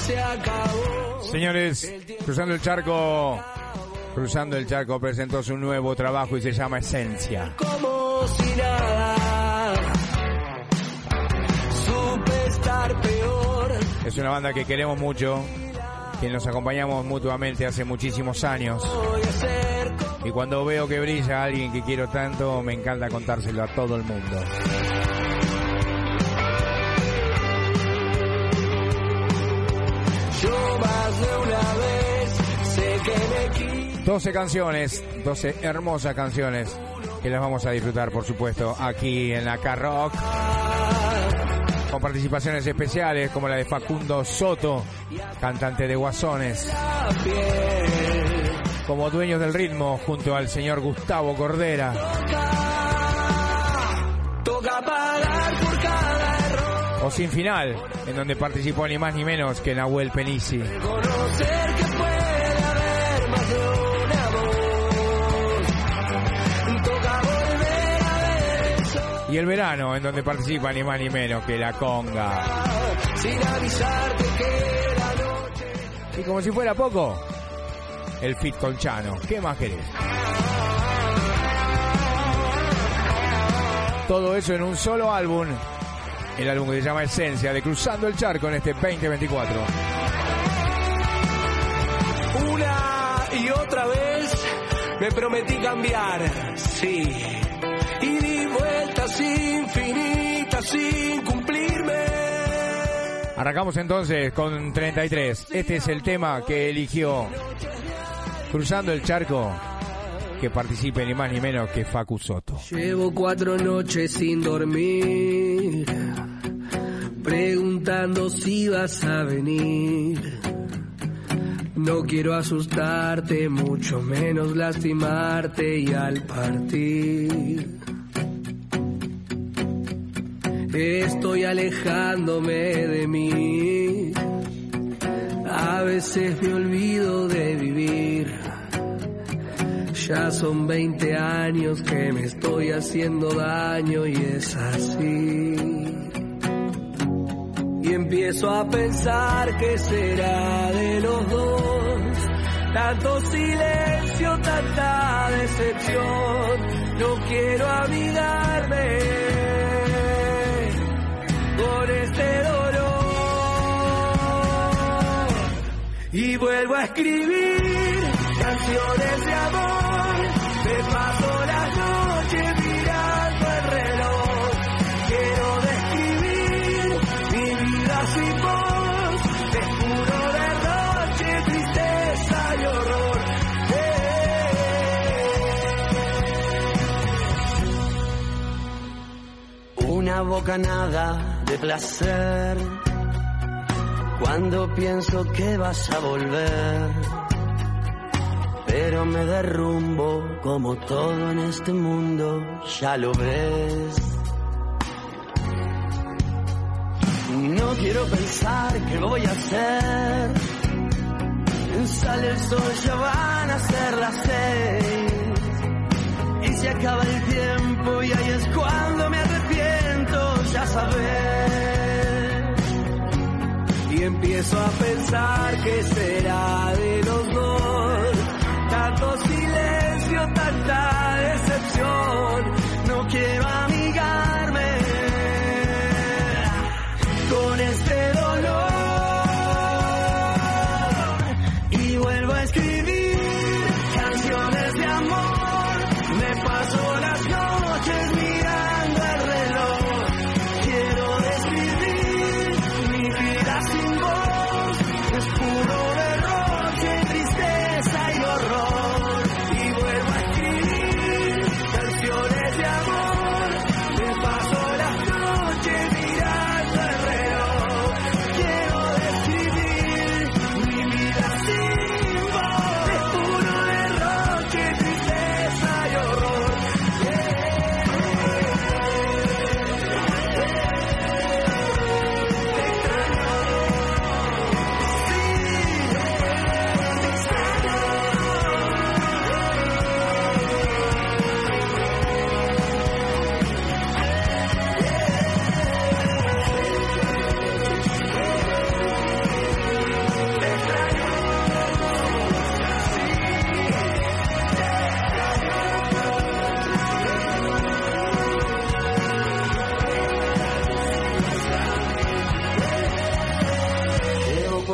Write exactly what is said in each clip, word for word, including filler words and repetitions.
se acabó. Señores, Cruzando el Charco, Cruzando el Charco presentó su nuevo trabajo y se llama Esencia. Como si nada, supe estar peor. Es una banda que queremos mucho, que nos acompañamos mutuamente hace muchísimos años. Y cuando veo que brilla alguien que quiero tanto, me encanta contárselo a todo el mundo. Yo más de una vez sé que me quito. doce canciones, doce hermosas canciones que las vamos a disfrutar, por supuesto, aquí en la K-Rock. Con participaciones especiales como la de Facundo Soto, cantante de Guasones. Como dueños del ritmo, junto al señor Gustavo Cordera. Toca pagar por cada error. O Sin Final, en donde participó ni más ni menos que Nahuel Penisi. Conocer que puede haber más de un amor. Toca volver a ver eso. Y El Verano, en donde participa ni más ni menos que La Conga. Sin avisarte que la noche. Y como si fuera poco, el feat con Chano. ¿Qué más querés? Todo eso en un solo álbum. El álbum que se llama Esencia, de Cruzando el Charco en este veinte veinticuatro. Una y otra vez me prometí cambiar, sí. Y di vueltas infinitas sin cumplirme. Arrancamos entonces con treinta y tres. Este es el tema que eligió Cruzando el Charco, que participe ni más ni menos que Facu Soto. Llevo cuatro noches sin dormir, preguntando si vas a venir. No quiero asustarte, mucho menos lastimarte, y al partir estoy alejándome de mí. A veces me olvido de vivir. Ya son veinte años que me estoy haciendo daño y es así. Y empiezo a pensar que será de los dos. Tanto silencio, tanta decepción. No quiero amigarme con este dolor. Y vuelvo a escribir canciones de amor. Me paso las noches mirando el reloj. Quiero describir mi vida sin voz. Es puro derroche, tristeza y horror. Eh. Una bocanada de placer cuando pienso que vas a volver, pero me derrumbo como todo en este mundo, ya lo ves. No quiero pensar qué voy a hacer. Sale el sol, ya van a ser las seis. Y se acaba el tiempo y ahí es cuando me arrepiento, ya sabes. Y empiezo a pensar que será de los dos. Tanto silencio, tanta decepción. No quiero amigarme con este dolor. Y vuelvo a escribir canciones de amor. Me paso las noches mirando el reloj. Quiero describir mi vida sin voz. Es puro derroche, tristeza.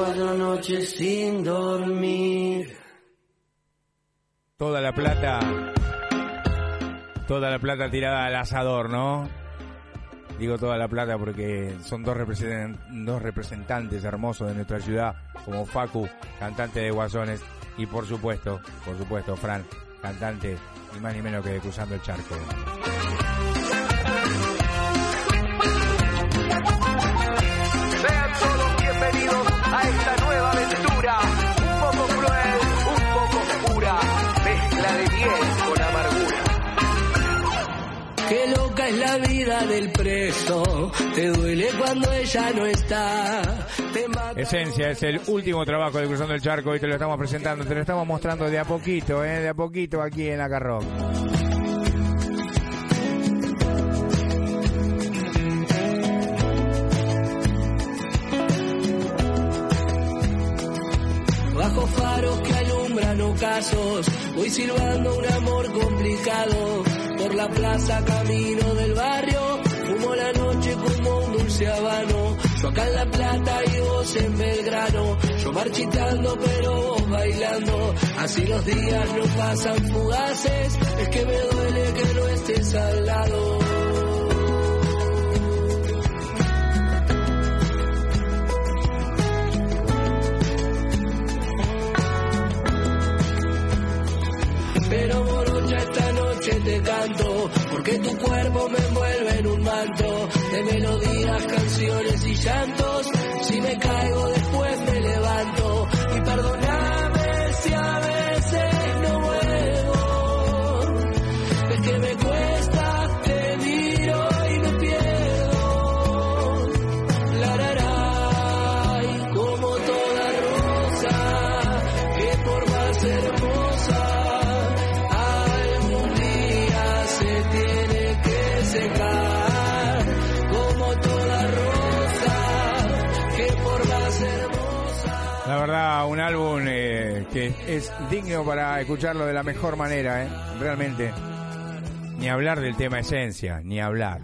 cuatro noches sin dormir. Toda la plata, toda la plata tirada al asador, ¿no? Digo toda la plata porque son dos, representan- dos representantes hermosos de nuestra ciudad, como Facu, cantante de Guasones, y por supuesto, por supuesto, Fran, cantante ni más ni menos que de Cruzando el Charco. Sean todos bienvenidos a esta nueva aventura, un poco cruel, un poco oscura, mezcla de miel con amargura. Qué loca es la vida del preso, te duele cuando ella no está. Te mata... Esencia es el último trabajo de Cruzando el Charco y te lo estamos presentando, te lo estamos mostrando de a poquito, ¿eh? De a poquito aquí en la Carrock. Bajo faros que alumbran ocasos, voy silbando un amor complicado. Por la plaza camino del barrio, fumo la noche como un dulce habano. Yo acá en La Plata y vos en Belgrano, yo marchitando pero vos bailando. Así los días no pasan fugaces, es que me duele que no estés al lado. Pero morocha esta noche te canto, porque tu cuerpo me envuelve en un manto de melodías, canciones y llantos. Si me caigo después me levanto, y perdóname si a veces no vuelvo. Es que me cuesta, te miro y me pierdo. La la la, y como toda rosa, que por más hermosa secar, como toda rosa, que por más hermosa. La verdad, un álbum eh, que es digno para escucharlo de la mejor manera, ¿eh? Realmente. Ni hablar del tema Esencia, ni hablar.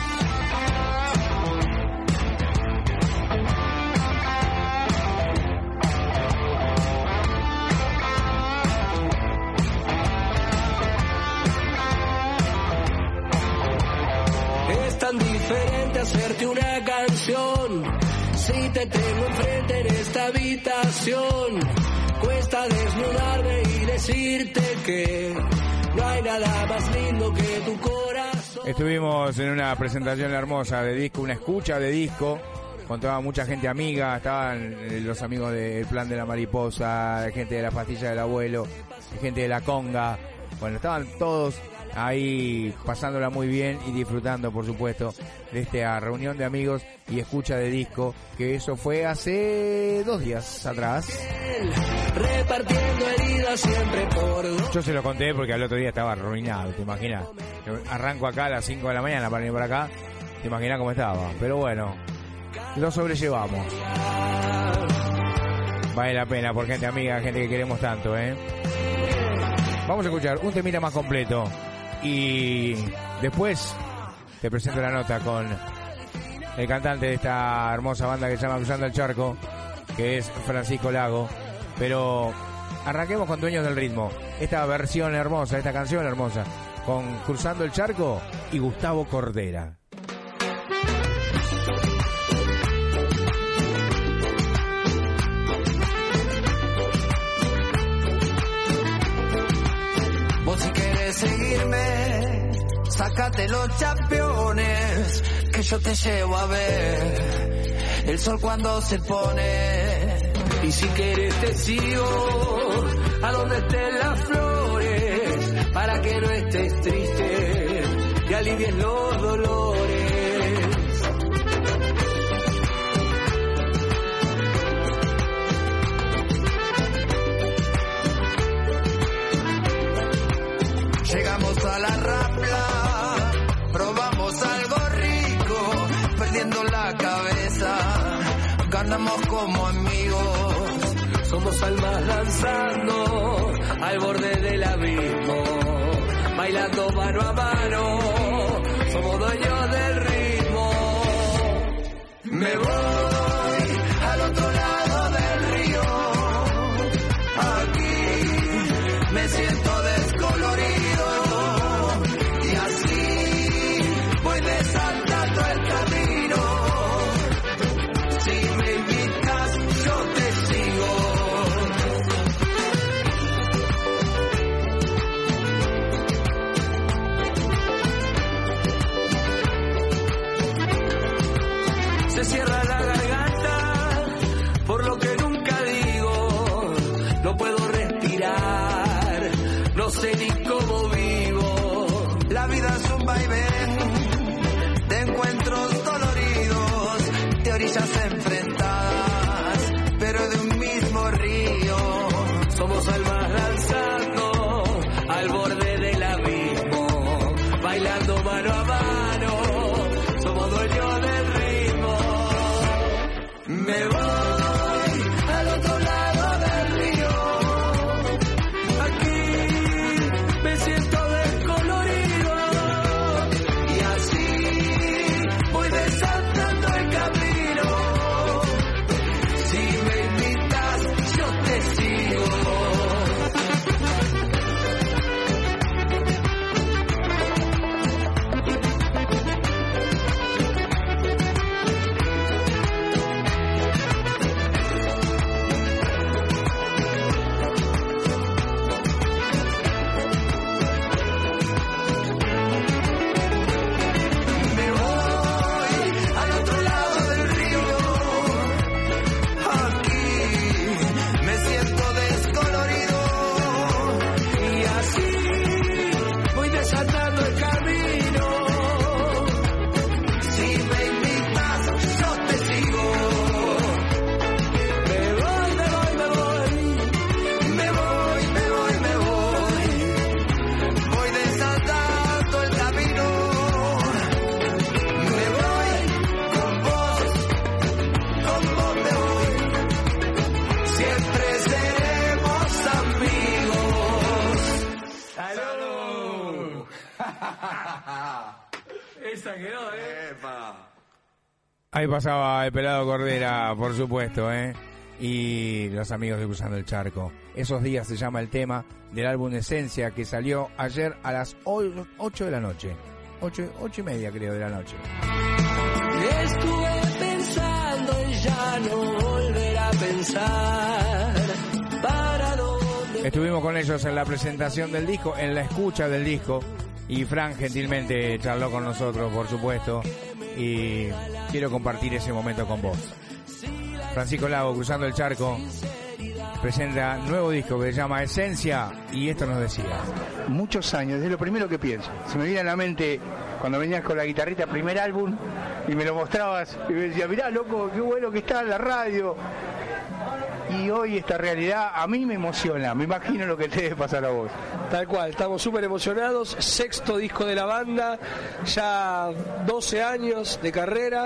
Es tan diferente hacerte una canción, si te tengo enfrente en esta habitación. Cuesta desnudarme y decirte que no hay nada más lindo que tu corazón. Estuvimos en una presentación hermosa de disco, una escucha de disco, con toda mucha gente amiga, estaban eh, los amigos del Plan de la Mariposa, gente de la Pastilla del Abuelo, gente de la Conga, bueno, estaban todos ahí pasándola muy bien y disfrutando, por supuesto, de esta reunión de amigos y escucha de disco, que eso fue hace dos días atrás. Repartiendo heridas siempre por dos. Yo se lo conté porque al otro día estaba arruinado, ¿te imaginas? Arranco acá a las cinco de la mañana para ir para acá, ¿te imaginas cómo estaba? Pero bueno, lo sobrellevamos. Vale la pena por gente amiga, gente que queremos tanto, ¿eh? Vamos a escuchar un temita más completo y después te presento la nota con el cantante de esta hermosa banda que se llama Cruzando el Charco, que es Francisco Lago. Pero arranquemos con Dueños del Ritmo, esta versión hermosa, esta canción hermosa, con Cruzando el Charco y Gustavo Cordera. Vos si querés seguirme, sácate los championes, que yo te llevo a ver el sol cuando se pone. Y si querés te sigo a donde estén las flores, para que no estés triste y alivies los dolores. Llegamos a la Rambla, probamos algo rico, perdiendo la cabeza, ganamos como amigos, somos almas danzando al borde del abismo, bailando mano a mano, somos dueños del ritmo. Me voy al otro lado del sé ni cómo vivo. La vida es un vaivén de encuentros doloridos, de orillas enfrentadas, pero de un mismo río. Somos almas danzando al borde del abismo, bailando mano a mano, somos dueños del ritmo. Me voy al otro lado del río, aquí me siento descolorido, y así voy desandando el camino. Si me invitas, yo te sigo. Me voy al otro lado del río, aquí me siento descolorido, y así voy desatando el camino. Si me invitas, yo te sigo. Me voy, me voy, me voy, me voy, me voy, me voy, voy desatando el camino. Me voy con vos, con vos me voy, siempre seremos amigos. ¡Salud! Esa quedó, ¿eh? Ahí pasaba el Pelado Cordera, por supuesto, ¿eh? Y los amigos de Cruzando el Charco. Esos días se llama el tema del álbum Esencia, que salió ayer a las ocho de la noche. Ocho, ocho y media, creo, de la noche. Estuve pensando en ya no volver a pensar para dónde. Estuvimos con ellos en la presentación del disco, en la escucha del disco, y Fran gentilmente charló con nosotros, por supuesto, y quiero compartir ese momento con vos. Francisco Lago, Cruzando el Charco, presenta nuevo disco que se llama Esencia, y esto nos decía. Muchos años, es lo primero que pienso. Se me viene a la mente cuando venías con la guitarrita, primer álbum, y me lo mostrabas, y me decía, mirá, loco, qué bueno que está en la radio. Y hoy esta realidad a mí me emociona, me imagino lo que te debe pasar a vos. Tal cual, estamos súper emocionados, sexto disco de la banda, ya doce años de carrera,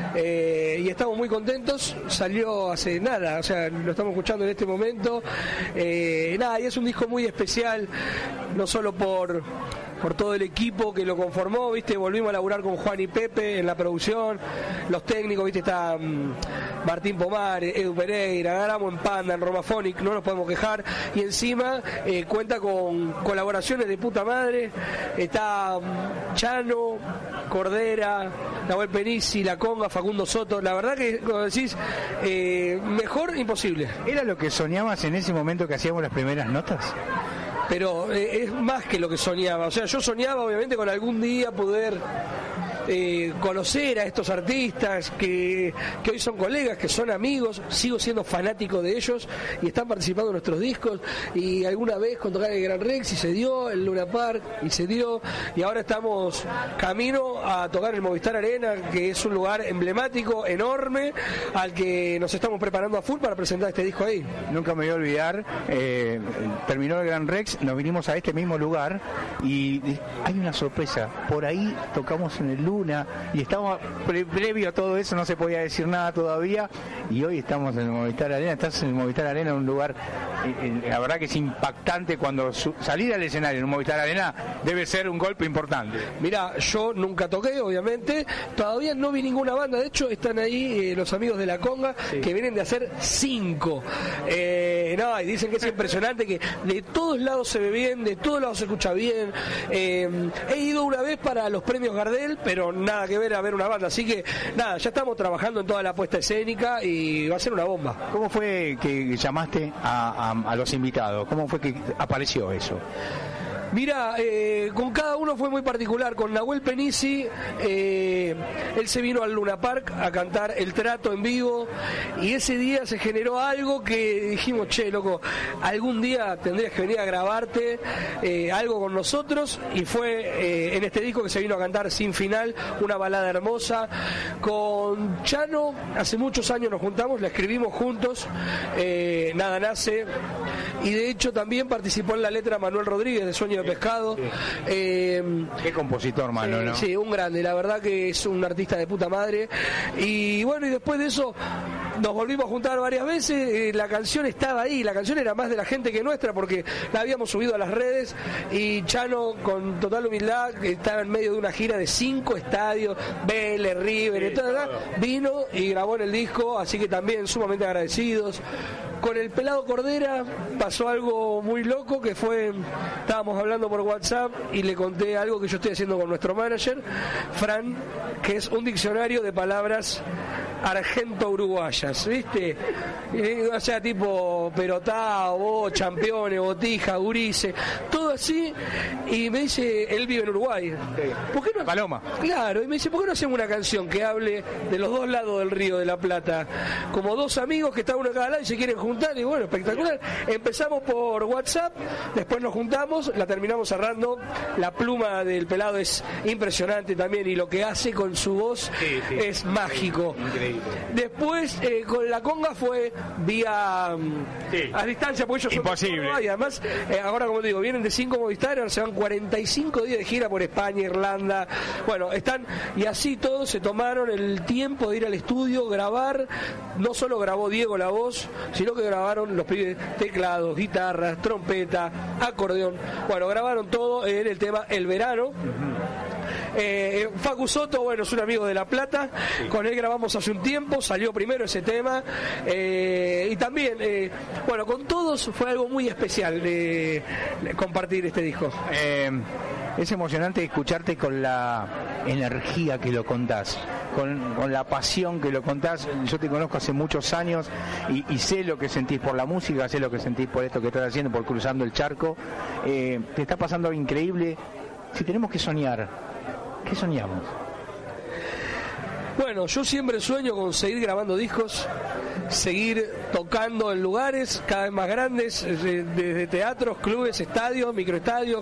eh, y estamos muy contentos. Salió hace nada, o sea, lo estamos escuchando en este momento, eh, nada, y es un disco muy especial, no solo por por todo el equipo que lo conformó, viste, volvimos a laburar con Juan y Pepe en la producción, los técnicos, viste, está um, Martín Pomar, Edu Pereira, ganamos en Panda, en Romaphonic, no nos podemos quejar, y encima eh, cuenta con colaboraciones de puta madre, está um, Chano, Cordera, Nahuel Penisi, La Conga, Facundo Soto, la verdad que, como decís, eh, mejor imposible. ¿Era lo que soñabas en ese momento que hacíamos las primeras notas? Pero eh, es más que lo que soñaba. O sea, yo soñaba obviamente con algún día poder eh, conocer a estos artistas que, que hoy son colegas, que son amigos. Sigo siendo fanático de ellos y están participando en nuestros discos. Y alguna vez con tocar el Gran Rex y se dio, el Luna Park y se dio. Y ahora estamos camino a tocar el Movistar Arena, que es un lugar emblemático, enorme, al que nos estamos preparando a full para presentar este disco ahí. Nunca me voy a olvidar, eh, terminó el Gran Rex, nos vinimos a este mismo lugar y hay una sorpresa, por ahí tocamos en el Luna y estamos pre previo a todo eso, no se podía decir nada todavía, y hoy estamos en el Movistar Arena. Estás en el Movistar Arena, un lugar, eh, la verdad que es impactante. Cuando su salir al escenario en un Movistar Arena debe ser un golpe importante. Mira, yo nunca toqué, obviamente, todavía no vi ninguna banda, de hecho están ahí eh, los amigos de La Conga, sí, que vienen de hacer cinco, eh, no, y dicen que es impresionante, que de todos lados se ve bien, de todos lados se escucha bien. Eh, he ido una vez para los premios Gardel, pero nada que ver a ver una banda, así que nada, ya estamos trabajando en toda la puesta escénica y va a ser una bomba. ¿Cómo fue que llamaste a, a, a los invitados? ¿Cómo fue que apareció eso? Mira, eh, con cada uno fue muy particular. Con Nahuel Penisi, eh, él se vino al Luna Park a cantar El Trato en vivo, y ese día se generó algo que dijimos, che, loco, algún día tendrías que venir a grabarte eh, algo con nosotros, y fue eh, en este disco que se vino a cantar Sin Final, una balada hermosa. Con Chano, hace muchos años nos juntamos, la escribimos juntos, eh, Nada Nace, y de hecho también participó en la letra Manuel Rodríguez de Sueño de Pescado. Sí. Eh, Qué compositor, mano, eh, ¿no? Sí, un grande, la verdad que es un artista de puta madre. Y bueno, y después de eso nos volvimos a juntar varias veces, eh, la canción estaba ahí, la canción era más de la gente que nuestra porque la habíamos subido a las redes, y Chano, con total humildad, que estaba en medio de una gira de cinco estadios, Vélez, River, sí, todo, todo. Vino y grabó en el disco, así que también sumamente agradecidos. Con el Pelado Cordera pasó algo muy loco, que fue, estábamos hablando por WhatsApp y le conté algo que yo estoy haciendo con nuestro manager, Fran, que es un diccionario de palabras argento-uruguayas, ¿viste? Eh, o sea, tipo Perotá, vos, Campeones, Botija, Gurice, todo así, y me dice, él vive en Uruguay. ¿Por qué no? Paloma. Claro, y me dice, ¿por qué no hacemos una canción que hable de los dos lados del Río de la Plata? Como dos amigos que están uno a cada lado y se quieren juntar, y bueno, espectacular. Empezamos por WhatsApp, después nos juntamos, la terminamos cerrando. La pluma del Pelado es impresionante también, y lo que hace con su voz sí, sí, es mágico. Increíble. Después, eh, con la conga fue vía sí. a distancia, porque ellos imposible. Son, y además, eh, ahora como te digo, vienen de cinco Movistar, ahora se van cuarenta y cinco días de gira por España, Irlanda. Bueno, están, y así todos se tomaron el tiempo de ir al estudio, grabar. No solo grabó Diego la voz, sino que grabaron los pibes teclados, guitarras, trompeta, acordeón. Bueno, grabaron todo en el tema El Verano. Uh-huh. Eh, Facu Soto, bueno, es un amigo de La Plata, sí. Con él grabamos hace un tiempo, salió primero ese tema, eh, y también, eh, bueno, con todos fue algo muy especial de, de compartir este disco. Eh, es emocionante escucharte con la energía que lo contás, con, con la pasión que lo contás. Yo te conozco hace muchos años y, y sé lo que sentís por la música, sé lo que sentís por esto que estás haciendo, por Cruzando el Charco. Eh, te está pasando algo increíble. Si tenemos que soñar, ¿qué soñamos? Bueno, yo siempre sueño con seguir grabando discos, seguir tocando en lugares cada vez más grandes, desde teatros, clubes, estadios, microestadios,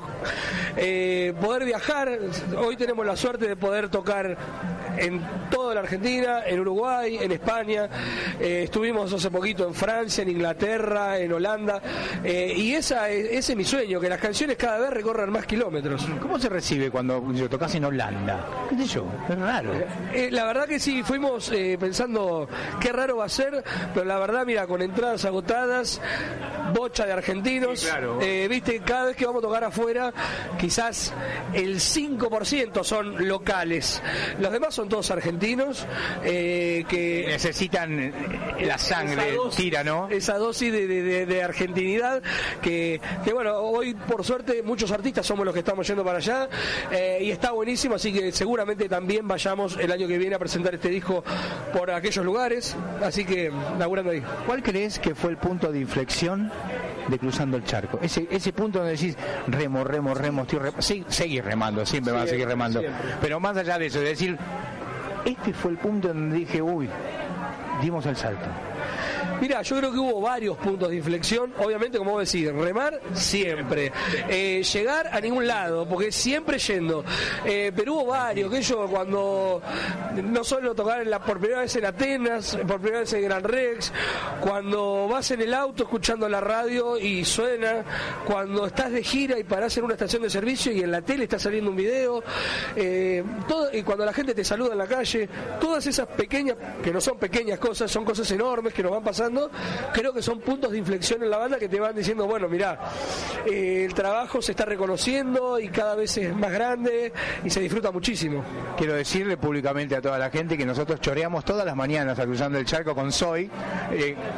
eh, poder viajar. Hoy tenemos la suerte de poder tocar en toda la Argentina, en Uruguay, en España, eh, estuvimos hace poquito en Francia, en Inglaterra, en Holanda, eh, y esa, ese es mi sueño, que las canciones cada vez recorran más kilómetros. ¿Cómo se recibe cuando yo tocas en Holanda? ¿Qué sé yo? Es raro. Eh, la verdad que sí, fuimos eh, pensando qué raro va a ser, pero la verdad, mira, con entradas agotadas, bocha de argentinos, sí, claro. eh, viste, cada vez que vamos a tocar afuera, quizás el cinco por ciento son locales, los demás son todos argentinos, eh, que necesitan la sangre, dosis, tira, ¿no? Esa dosis de, de, de argentinidad, que, que bueno, hoy por suerte muchos artistas somos los que estamos yendo para allá, eh, y está buenísimo, así que seguramente también vayamos el año que viene a presentar este disco por aquellos lugares, así que laburando ahí. ¿Cuál crees que fue el punto de inflexión de Cruzando el Charco? Ese ese punto donde decís, remo, remo, remo, estoy remo, sí, seguir remando, siempre sí, vas a seguir remando, siempre. Pero más allá de eso, de decir, este fue el punto donde dije, uy, dimos el salto. Mira, yo creo que hubo varios puntos de inflexión, obviamente, como vos decís, remar siempre, eh, llegar a ningún lado, porque siempre yendo, eh, pero hubo varios, que yo cuando no solo tocar en la, por primera vez en Atenas, por primera vez en Gran Rex, cuando vas en el auto escuchando la radio y suena, cuando estás de gira y parás en una estación de servicio y en la tele está saliendo un video, eh, todo, y cuando la gente te saluda en la calle, todas esas pequeñas, que no son pequeñas cosas, son cosas enormes que nos van pasando, creo que son puntos de inflexión en la banda que te van diciendo, bueno, mirá, eh, el trabajo se está reconociendo y cada vez es más grande y se disfruta muchísimo. Quiero decirle públicamente a toda la gente que nosotros choreamos todas las mañanas a Cruzando el Charco con Soy. Eh,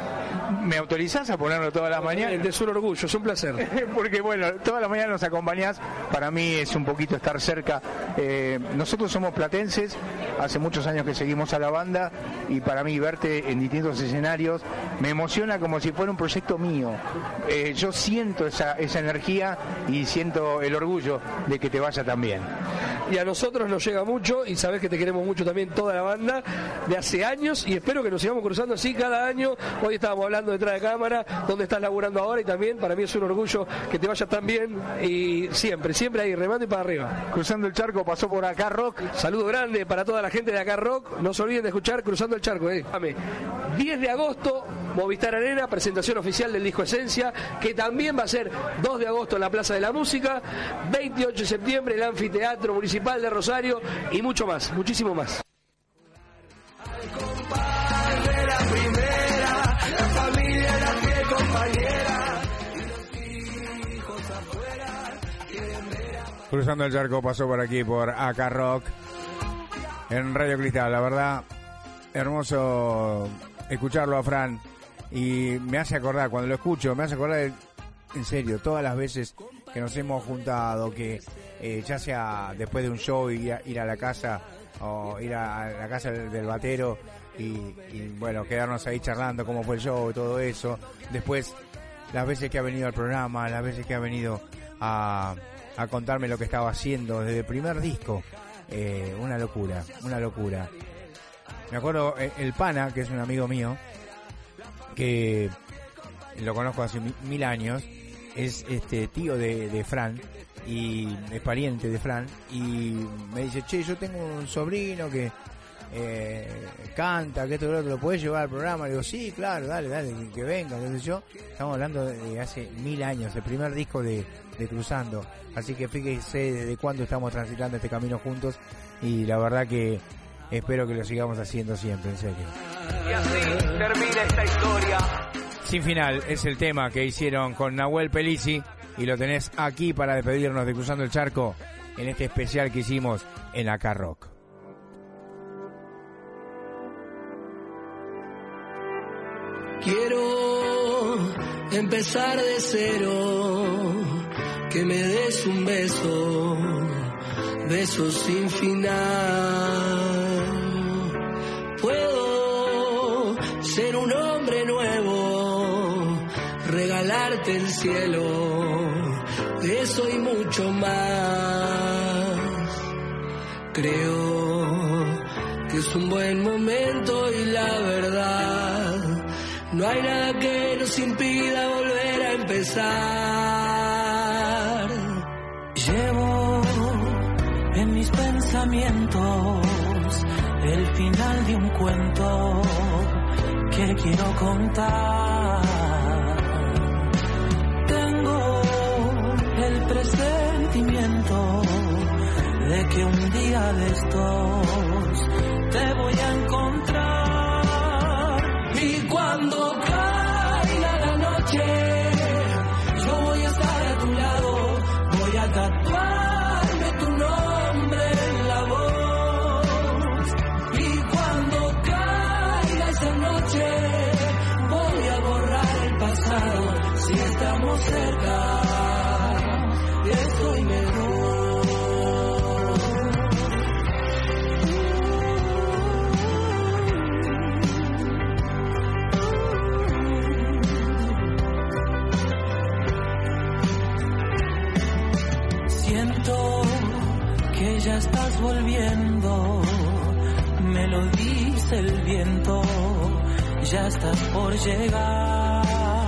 ¿Me autorizás a ponerlo todas las mañanas? Es un orgullo, es un placer. Porque bueno, todas las mañanas nos acompañás, para mí es un poquito estar cerca. Eh, nosotros somos platenses, hace muchos años que seguimos a la banda y para mí verte en distintos escenarios me emociona como si fuera un proyecto mío. Eh, yo siento esa, esa energía y siento el orgullo de que te vaya tan bien. Y a nosotros nos llega mucho y sabés que te queremos mucho también toda la banda de hace años y espero que nos sigamos cruzando así cada año. Hoy estábamos hablando detrás de cámara, donde estás laburando ahora y también para mí es un orgullo que te vaya tan bien y siempre, siempre ahí remando y para arriba. Cruzando el Charco pasó por Acá Rock. Saludo grande para toda la gente de Acá Rock. No se olviden de escuchar Cruzando el Charco. Eh. diez de agosto, Movistar Arena, presentación oficial del disco Esencia, que también va a ser dos de agosto en la Plaza de la Música, veintiocho de septiembre el Anfiteatro Municipal de Rosario y mucho más, muchísimo más. Cruzando el Charco pasó por aquí, por Acá Rock, en Radio Cristal. La verdad, hermoso escucharlo a Fran. Y me hace acordar, cuando lo escucho, me hace acordar, de, en serio, todas las veces que nos hemos juntado, que eh, ya sea después de un show, ir a, ir a la casa, o ir a, a la casa del, del batero, y, y bueno, quedarnos ahí charlando cómo fue el show y todo eso. Después, las veces que ha venido al programa, las veces que ha venido a... a contarme lo que estaba haciendo desde el primer disco. Eh, una locura, una locura. Me acuerdo, eh, el Pana, que es un amigo mío, que lo conozco hace mil años, es este tío de, de Fran, y es pariente de Fran, y me dice, che, yo tengo un sobrino que eh, canta, que esto que lo otro, ¿lo podés llevar al programa? Le digo, sí, claro, dale, dale, que, que venga, qué sé yo. Estamos hablando de hace mil años, el primer disco de, de Cruzando, así que fíjese desde cuándo estamos transitando este camino juntos, y la verdad que espero que lo sigamos haciendo siempre, en serio. Y así termina esta historia. Sin final es el tema que hicieron con Nahuel Pelisi, y lo tenés aquí para despedirnos de Cruzando el Charco en este especial que hicimos en Acá Rock. Quiero empezar de cero, que me des un beso, beso sin final. Puedo ser un hombre nuevo, regalarte el cielo, eso y mucho más. Creo que es un buen momento y la verdad, no hay nada que nos impida volver a empezar. Llevo en mis pensamientos el final de un cuento que quiero contar. Tengo el presentimiento de que un día de estos te voy a encontrar. Y cuando caiga la noche, yo voy a estar a tu lado, voy a tatuarme tu nombre en la voz. Y cuando caiga esa noche, voy a borrar el pasado. Si estamos cerca, estoy mejor. Que ya estás volviendo, me lo dice el viento, ya estás por llegar.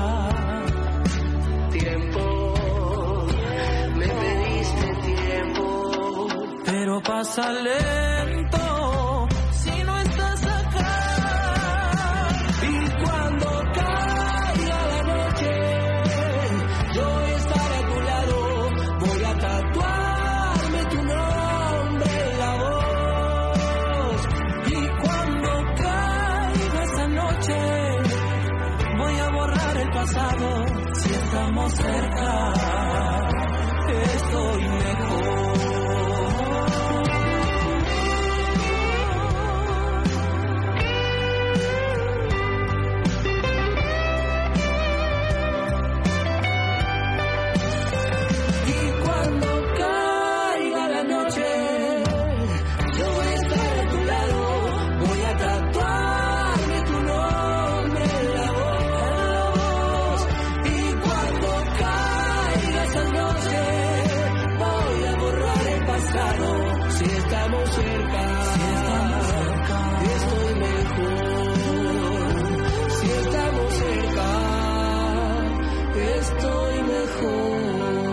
Tiempo, me pediste tiempo, pero pasa lento si no estás acá. Y cuando caiga la noche, yo voy a estar a tu lado, voy a tatuar pasado. Si estamos cerca, estoy mejor. que estoy mejor.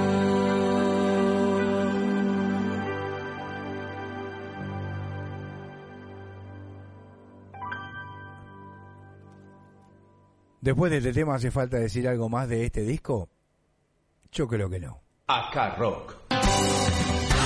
Después de este tema, ¿hace falta decir algo más de este disco? Yo creo que no. Acá Rock.